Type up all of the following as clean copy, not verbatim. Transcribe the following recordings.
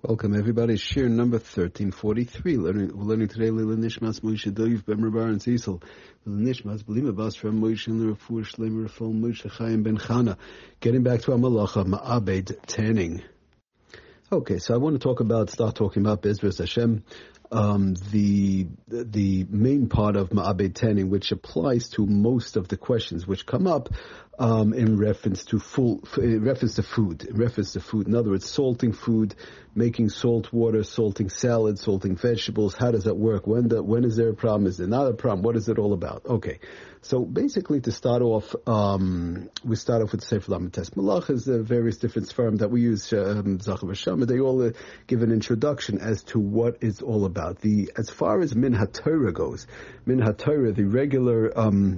Welcome everybody. Shir number 1343. We're learning today Lila Nishmas Moshe Doiv Ben Rabar and Cecil. Lila Nishmas Belima Bas from Moshe and the Rafur Shleimer Rafal Moshe Chaim Ben Chana. Getting back to our Malacha Ma'abed tanning. Okay, so I want to start talking about Bezras Hashem, the main part of Ma'abed tanning, which applies to most of the questions which come up in reference to food. In other words, salting food, making salt water, salting salad, salting vegetables. How does that work? When is there a problem? Is there not a problem? What is it all about? Okay. So basically, to start off, we start off with Sefer Lamites Malachas, the various different firms that we use, Zachar V'Shama. They all give an introduction as to what it's all about. As far as Min HaTorah goes, Min HaTorah, the regular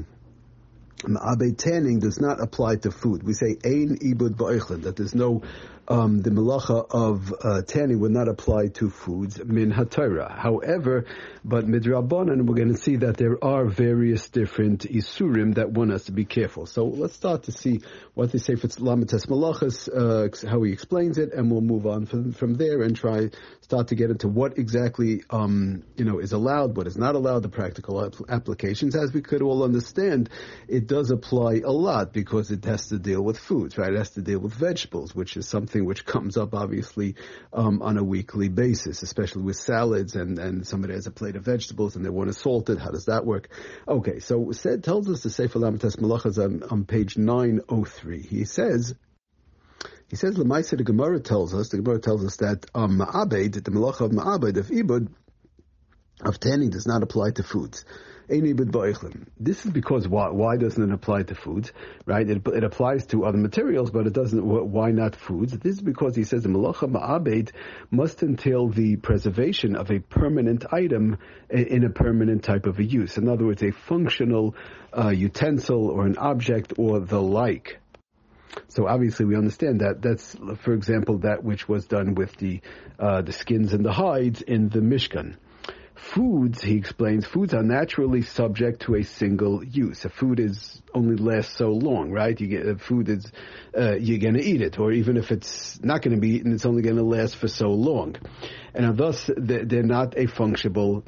Ma'abed tanning does not apply to food. We say Ein Ibud Ba'ichlin, that there's no the malacha of tanning would not apply to foods min haTorah. However, but midrabanan, we're going to see that there are various different isurim that one has to be careful. So let's start to see what they say for Lamites Malachas, how he explains it, and we'll move on from there and start to get into what exactly is allowed, what is not allowed, the practical applications. As we could all understand, it does apply a lot because it has to deal with foods, right? It has to deal with vegetables, which is something which comes up obviously on a weekly basis, especially with salads and somebody has a plate of vegetables and they want to salt it. How does that work? Okay, so tells us the Sefer Lamites Malachas on page 903. He says, Lemaisa, the Gemara tells us that Ma'abed, the Malacha of Ma'abed, of Ibud, of tanning does not apply to foods. This is because why doesn't it apply to foods, right? It applies to other materials, but it doesn't. Why not foods? This is because he says the Malacha Ma'abed must entail the preservation of a permanent item in a permanent type of a use. In other words, a functional utensil or an object or the like. So obviously we understand that that's, for example, that which was done with the skins and the hides in the Mishkan. Foods, he explains, foods are naturally subject to a single use. A food only lasts so long, right? You're going to eat it, or even if it's not going to be eaten, it's only going to last for so long, and thus they're not a functionable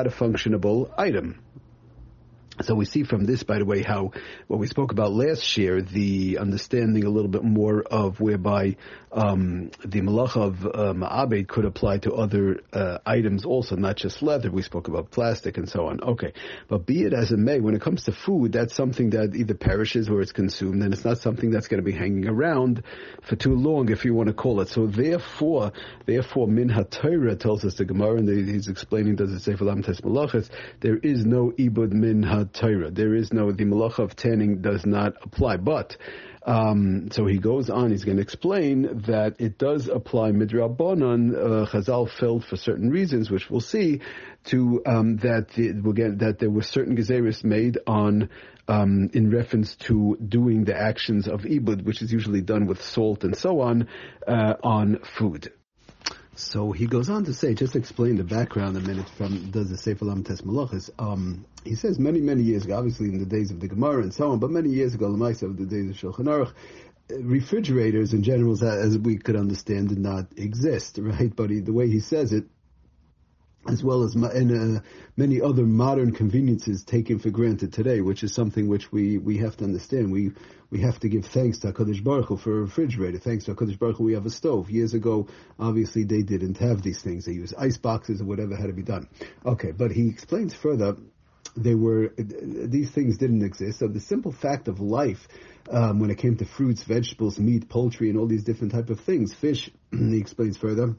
item. So we see from this, by the way, how what we spoke about last year, the understanding a little bit more of whereby the malacha of ma'abed could apply to other items also, not just leather. We spoke about plastic and so on. Okay, but be it as it may, when it comes to food, that's something that either perishes or it's consumed, and it's not something that's going to be hanging around for too long, if you want to call it. So therefore, Min HaTorah tells us the Gemara, and he's explaining, does it say for Lamites Malachas, there is no ibud min HaTorah. There is no, the malacha of tanning does not apply. But so he goes on, he's going to explain that it does apply midrabanan. Chazal felt for certain reasons, which we'll see, to that there were certain gezeris made on in reference to doing the actions of ibud, which is usually done with salt and so on food. So he goes on to say, just explain the background a minute from does the Sefer Lamites Malachas. He says many years ago, obviously in the days of the Gemara and so on, but many years ago, Lamaisa of the days of Shulchan Aruch, refrigerators in general, as we could understand, did not exist, right? But the way he says it, as well as many other modern conveniences taken for granted today, which is something which we have to understand. We have to give thanks to HaKadosh Baruch Hu for a refrigerator. Thanks to HaKadosh Baruch Hu we have a stove. Years ago, obviously, they didn't have these things. They used ice boxes or whatever had to be done. Okay, but he explains further, these things didn't exist. So the simple fact of life, when it came to fruits, vegetables, meat, poultry, and all these different type of things, fish, he explains further,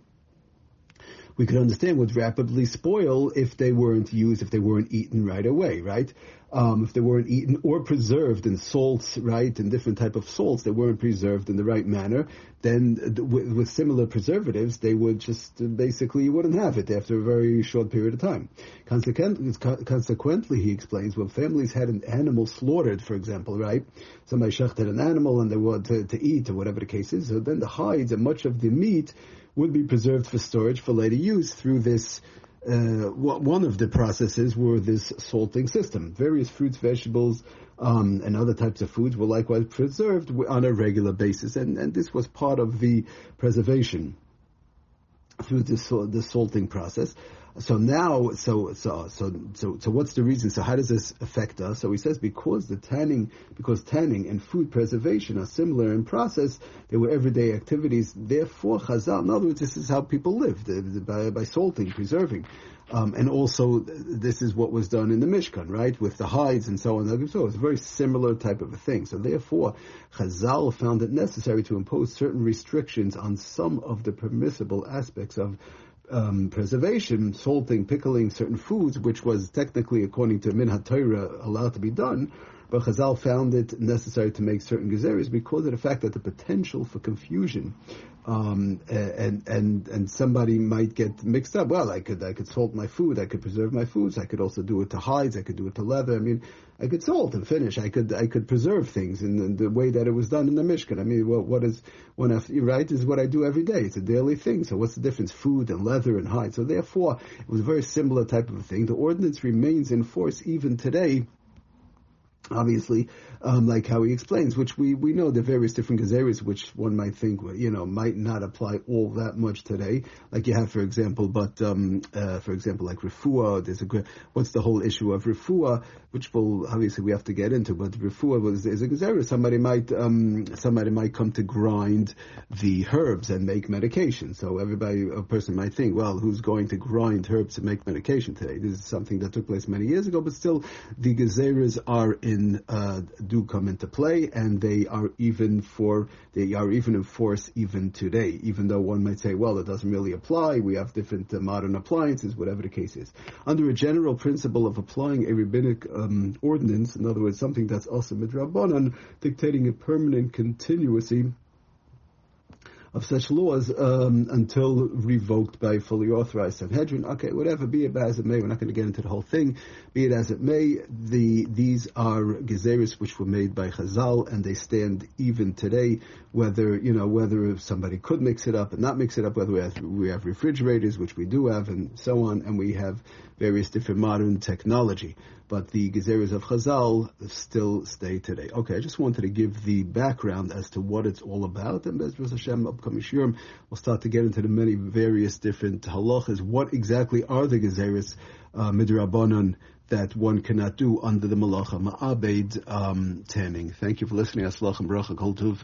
we could understand would rapidly spoil if they weren't used, if they weren't eaten right away, right? If they weren't eaten or preserved in salts, right, and different type of salts that weren't preserved in the right manner, then with similar preservatives, they would just basically, you wouldn't have it after a very short period of time. Consequently, he explains, when families had an animal slaughtered, for example, right, somebody shechted an animal and they wanted to eat or whatever the case is, so then the hides and much of the meat would be preserved for storage for later use through this. One of the processes were this salting system. Various fruits, vegetables, and other types of foods were likewise preserved on a regular basis, and this was part of the preservation. through the salting process. So now, so what's the reason? So how does this affect us? So he says because tanning and food preservation are similar in process, they were everyday activities. Therefore, Chazal, in other words, this is how people lived by salting, preserving. And also, this is what was done in the Mishkan, right, with the hides and so on. So it's a very similar type of a thing. So therefore, Chazal found it necessary to impose certain restrictions on some of the permissible aspects of preservation, salting, pickling certain foods, which was technically, according to Min HaTorah, allowed to be done. But Chazal found it necessary to make certain gezeres because of the fact that the potential for confusion, and somebody might get mixed up. Well, I could salt my food, I could preserve my foods, I could also do it to hides, I could do it to leather. I mean, I could salt and finish. I could preserve things in the way that it was done in the Mishkan. I mean, right, is what I do every day. It's a daily thing. So what's the difference? Food and leather and hide. So therefore, it was a very similar type of a thing. The ordinance remains in force even today. Obviously, like how he explains, which we know the various different gezeres, which one might think, might not apply all that much today. Like you have, for example, like refuah. What's the whole issue of refuah, which we have to get into. But refuah is a gezerah. Somebody might come to grind the herbs and make medication. So a person might think, well, who's going to grind herbs to make medication today? This is something that took place many years ago, but still, the gezeras are do come into play, and they are even in force even today. Even though one might say, well, it doesn't really apply. We have different modern appliances, whatever the case is. Under a general principle of applying a rabbinic ordinance, in other words, something that's also midrabanan, dictating a permanent continuity of such laws until revoked by fully authorized Sanhedrin. Okay, whatever, be it as it may, we're not going to get into the whole thing. Be it as it may, these are gezeres which were made by Chazal, and they stand even today, whether somebody could mix it up and not mix it up, whether we have refrigerators, which we do have, and so on, and we have various different modern technology. But the gezeres of Chazal still stay today. Okay, I just wanted to give the background as to what it's all about, and Bezras Hashem, upcoming shiurim, we'll start to get into the many various different halachas. What exactly are the gezeres midrabanan that one cannot do under the malacha ma'abed tanning? Thank you for listening. Aslach and bracha kol tuv.